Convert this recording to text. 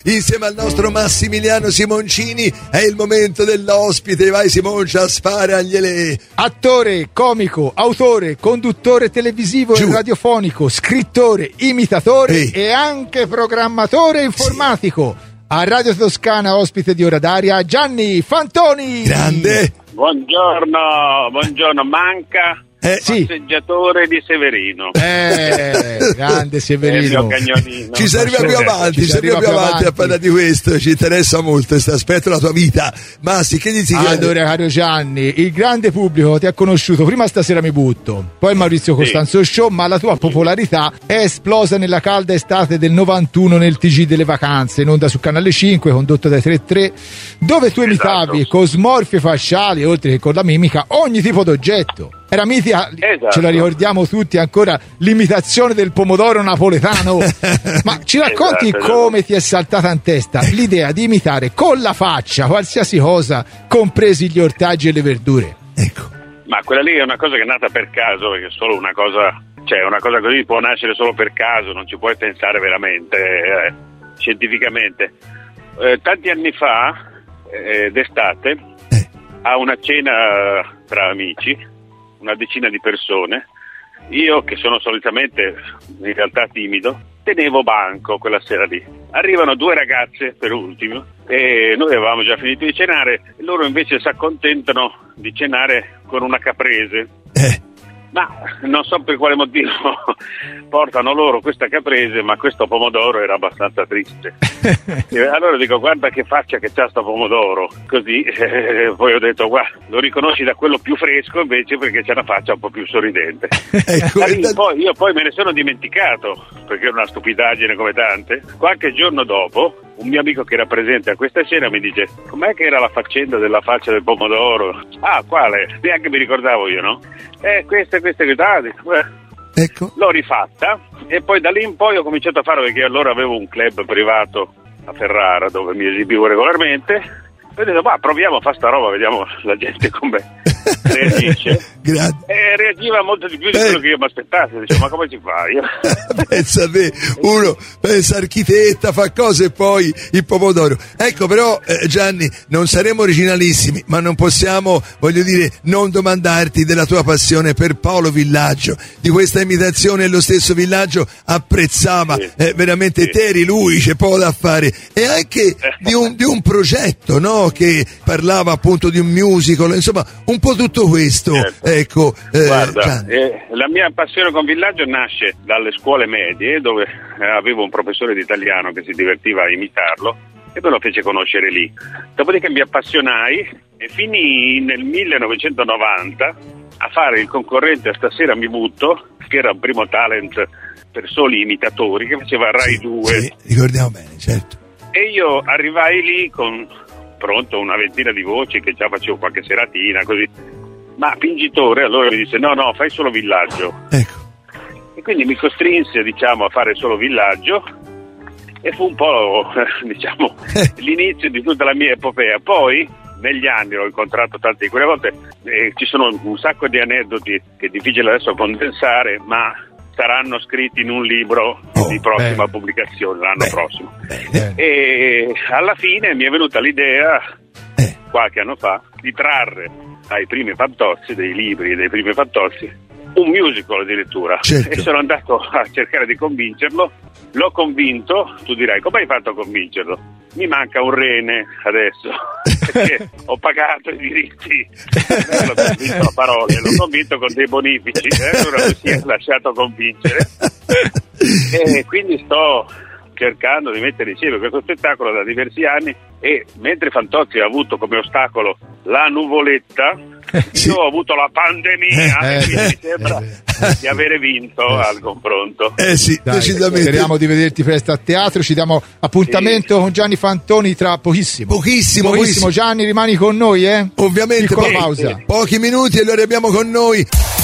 insieme al nostro Massimiliano Simoncini. È il momento dell'ospite. Vai Simoncia, sparagliele. Attore, comico, autore, conduttore televisivo e radiofonico, scrittore, imitatore e anche programmatore informatico. A Radio Toscana, ospite di Ora d'Aria, Gianni Fantoni. Grande. Buongiorno, manca passeggiatore di Severino. Grande Severino. Ci si arriva più avanti a parlare di questo, ci interessa molto questo aspetto della tua vita. Massi, che dici? Allora, caro Gianni, il grande pubblico ti ha conosciuto prima Stasera mi butto, poi Maurizio Costanzo Show, ma la tua popolarità è esplosa nella calda estate del 91 nel TG delle vacanze, in onda su Canale 5, condotto dai 3-3, dove tu imitavi con smorfie facciali, oltre che con la mimica, ogni tipo d'oggetto. Era mitica, ce la ricordiamo tutti ancora, l'imitazione del pomodoro napoletano. Ma ci racconti come ti è saltata in testa l'idea di imitare con la faccia qualsiasi cosa, compresi gli ortaggi e le verdure? Ecco. Ma quella lì è una cosa che è nata per caso, perché solo una cosa così può nascere solo per caso, non ci puoi pensare veramente scientificamente. Tanti anni fa, d'estate, a una cena tra amici, una decina di persone, io che sono solitamente in realtà timido, tenevo banco quella sera lì. Arrivano due ragazze per ultimo e noi avevamo già finito di cenare e loro invece si accontentano di cenare con una caprese. Ma non so per quale motivo portano loro questa caprese, ma questo pomodoro era abbastanza triste. E allora dico, guarda che faccia che c'ha sto pomodoro. Così poi ho detto, guarda, lo riconosci da quello più fresco invece perché c'ha una faccia un po' più sorridente. Io poi me ne sono dimenticato, perché era una stupidaggine come tante. Qualche giorno dopo un mio amico che era presente a questa cena mi dice, com'è che era la faccenda della faccia del pomodoro? Ah, quale? Neanche mi ricordavo io, no? Questa. Ecco. L'ho rifatta e poi da lì in poi ho cominciato a farlo, perché allora avevo un club privato a Ferrara dove mi esibivo regolarmente. E ho detto, proviamo a fare sta roba, vediamo la gente come reagisce. E reagiva molto di più di quello che io mi aspettassi. Dicevo, ma come si fa? Pensa a te, uno pensa architetta, fa cose e poi il pomodoro. Ecco, però Gianni, non saremo originalissimi, ma non possiamo, voglio dire, non domandarti della tua passione per Paolo Villaggio. Di questa imitazione lo stesso Villaggio apprezzava, veramente te eri lui, c'è poco da fare. E anche di un progetto, no? Che parlava appunto di un musical, insomma, un po' tutto questo. Ecco, guarda, la mia passione con Villaggio nasce dalle scuole medie, dove avevo un professore di italiano che si divertiva a imitarlo e me lo fece conoscere lì. Dopodiché mi appassionai e finii nel 1990 a fare il concorrente a Stasera mi butto, che era un primo talent per soli imitatori che faceva Rai 2. Sì, ricordiamo bene, certo. E io arrivai lì con pronto una ventina di voci, che già facevo qualche seratina così, ma fingitore. Allora mi disse no, fai solo Villaggio. Ecco. E quindi mi costrinse, a fare solo Villaggio e fu un po' l'inizio di tutta la mia epopea. Poi negli anni ho incontrato tante di quelle volte, ci sono un sacco di aneddoti che è difficile adesso condensare, ma saranno scritti in un libro di prossima pubblicazione l'anno prossimo. E alla fine mi è venuta l'idea, qualche anno fa, di trarre dai primi Fantozzi, dei libri dei primi Fantozzi, un musical addirittura. Certo. E sono andato a cercare di convincerlo, l'ho convinto. Tu dirai, come hai fatto a convincerlo? Mi manca un rene adesso, perché ho pagato i diritti, non l'ho convinto a parole, l'ho convinto con dei bonifici, allora mi si è lasciato convincere. E quindi sto cercando di mettere insieme questo spettacolo da diversi anni, e mentre Fantozzi ha avuto come ostacolo la nuvoletta, io ho avuto la pandemia, e quindi mi sembra di avere vinto al confronto. Sì, dai, decisamente. Speriamo di vederti presto a teatro, ci diamo appuntamento con Gianni Fantoni tra pochissimo. Gianni, rimani con noi, ovviamente. Piccola pausa. Pochi minuti e lo abbiamo con noi.